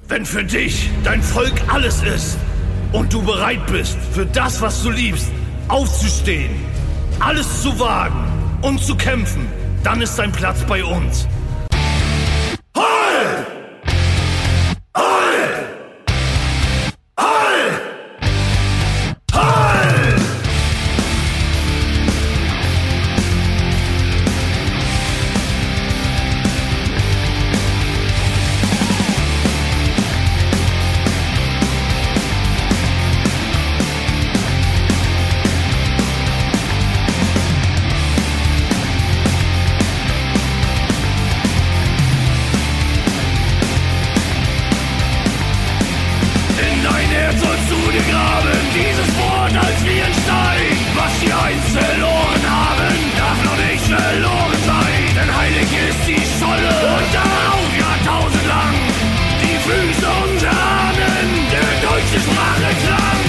Wenn für dich dein Volk alles ist und du bereit bist, für das, was du liebst, aufzustehen, alles zu wagen und zu kämpfen, dann ist dein Platz bei uns. Heul! Heul! Heul! Heul! Dieses Wort als wie ein Stein, was die einst verloren haben, darf noch nicht verloren sein. Denn heilig ist die Scholle und darauf jahrtausendlang die Füße unserer Ahnen, der deutsche Sprache klang.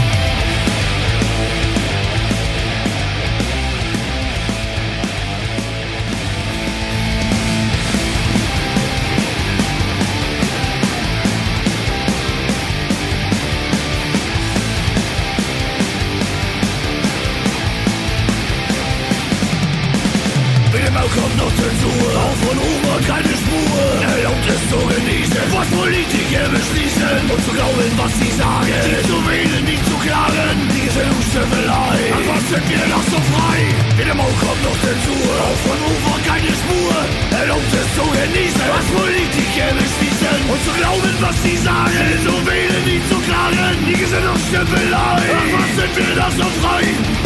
Kommt noch Zensur, auch von Humor keine Spur. Erlaubt es zu genießen, was Politiker beschließen und zu glauben, was sie sagen. Die zu wählen, die zu klagen, die Gesinnungsschöpfelei. Ach, was sind wir noch so frei? In dem Auge kommt noch Zensur, auch von Humor keine Spur. Erlaubt es zu genießen, was Politiker beschließen und zu glauben, was sie sagen. Die zu wählen, die zu klagen, die Gesinnungsschöpfelei. Ach, was sind wir noch so frei?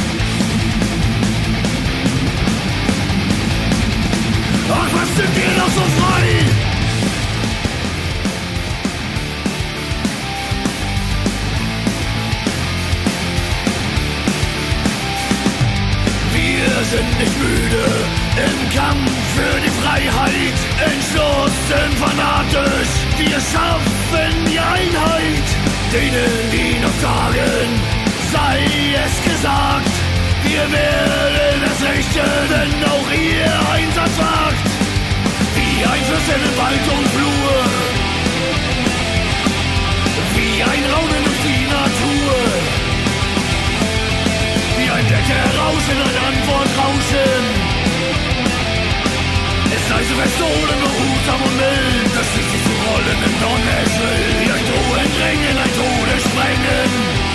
Ach, was sind wir noch so frei? Wir sind nicht müde im Kampf für die Freiheit, entschlossen, fanatisch, wir schaffen die Einheit. Denen, die noch sagen, sei es gesagt, wir werden das Rechte, wenn auch ihr Einsatz wagt. Wie ein Fluss in Wald und Flur, wie ein Raunen durch die Natur, wie ein Wetterrauschen, ein Antwortrauschen. Es leise verstohlen, behutsam und mild, das schießt sich zu rollen im Donnerschwill. Wie ein Drohen drängen, ein Tode sprengen,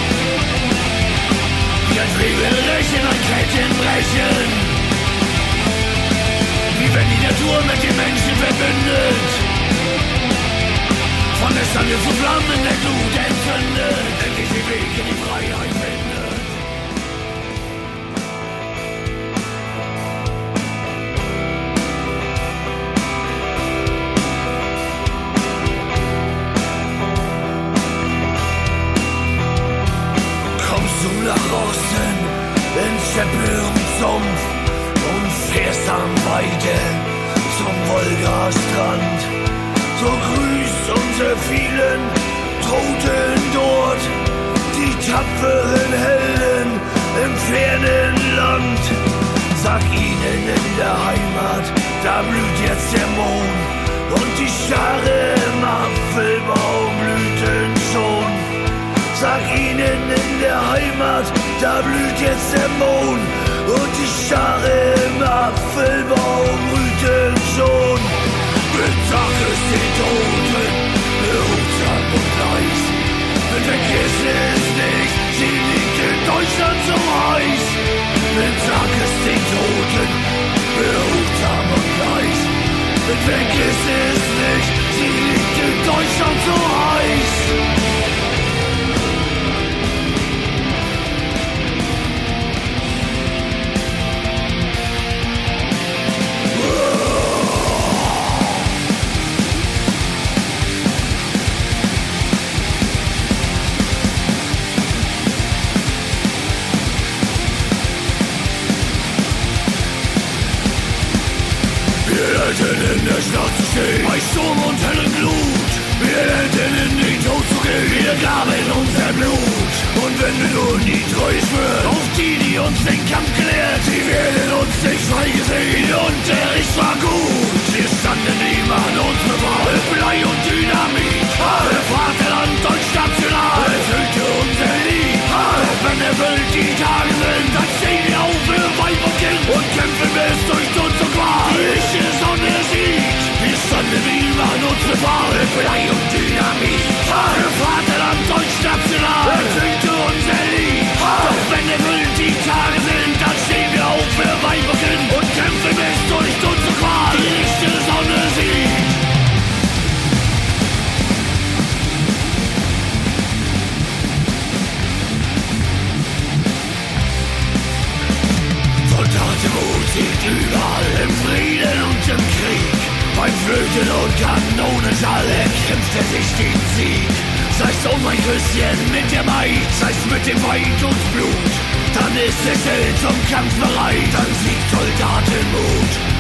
wie ein Flegel rächen, ein Kettchen brechen. Wie wenn die Natur mit den Menschen verbündet, von der Stange zu Flammen der Glut entzündet, endlich den Weg in die Freiheit findet. Kommst du nach Osten, in Scheppel und Sumpf, und fährst am Weide zum Wolgastrand, so grüßt unsere vielen Toten dort, die tapferen Helden im fernen Land. Sag ihnen in der Heimat, da blüht jetzt der Mond und die Schare im Apfelbaum blühten schon. Sag ihnen in der Heimat, da blüht jetzt der Mond und die Schare im Apfelbaum blühten schon. Sag es den Toten, behutsam und leis, vergiss es nicht, sie liegt in Deutschland so heiß. Sag es den Toten, behutsam und leis, vergiss es nicht, sie liegt in Deutschland so heiß. In der Schlacht zu stehen, bei Sturm und hellen Glut. Wir hätten in den Tod zu gehen, wir gaben unser Blut. Und wenn wir nun die Treue schwören, auf die uns den Kampf gelehrt, sie werden uns nicht freigesehen. Der Unterricht war gut, wir standen ihm an uns bewahrt, Blei und Dynamit. Blei und Dynamit. Für Vaterland Deutschnational ertönte unser Lied. Doch wenn erfüllt die Tage sind, dann stehen wir auf für Weihbrücken und kämpfen bis durch unsere Qual. Die Lichte Sonne sieht. Soldatenmut siegt überall, im Frieden und im Krieg. Beim Flöten und Kanonenschall erkämpft er sich den Sieg. Sei's um ein Küsschen mit der Maid, sei's mit dem Weid und Blut. Dann ist der Schild zum Kampf bereit, dann siegt Soldatenmut.